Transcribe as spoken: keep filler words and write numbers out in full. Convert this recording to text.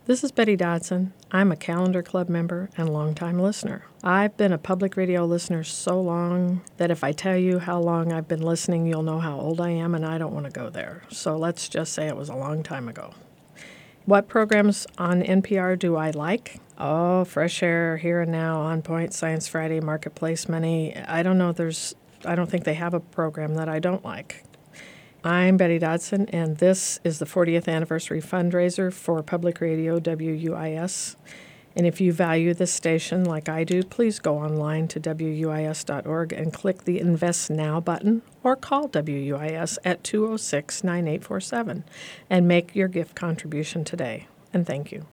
This is Betty Dodson. I'm a Calendar Club member and longtime listener. I've been a public radio listener so long that if I tell you how long I've been listening, you'll know how old I am, and I don't want to go there. So let's just say it was a long time ago. What programs on N P R do I like? Oh, Fresh Air, Here and Now, On Point, Science Friday, Marketplace Money. I don't know. There's, I don't think they have a program that I don't like. I'm Betty Dodson, and this is the fortieth anniversary fundraiser for Public Radio W U I S. And if you value this station like I do, please go online to W U I S dot org and click the Invest Now button or call W U I S at two oh six, nine eight four seven and make your gift contribution today. And thank you.